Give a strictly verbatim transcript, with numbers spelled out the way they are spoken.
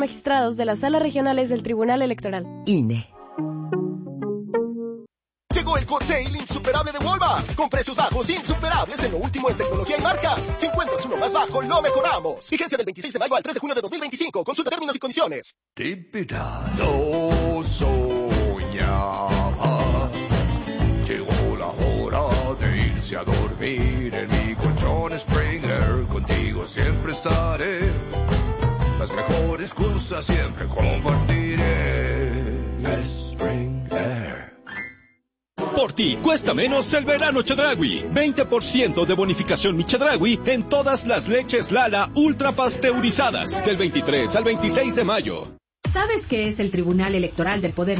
Magistrados de las salas regionales del Tribunal Electoral. I N E. Llegó el hot sale insuperable de Walmart, con precios bajos insuperables en lo último en tecnología y marcas. Si encuentras uno más bajo, lo mejoramos. Vigencia del veintiséis de mayo al tres de junio de dos mil veinticinco. Consulta términos y condiciones. No soñaba. Llegó la hora de irse a dormir en mi colchón Springer. Contigo siempre estaré. Las mejores cosas siempre compartiré. Springer. Por ti cuesta menos el verano Chedraui. veinte por ciento de bonificación mi Chedraui en todas las leches Lala ultra pasteurizadas del veintitrés al veintiséis de mayo. ¿Sabes qué es el Tribunal Electoral del Poder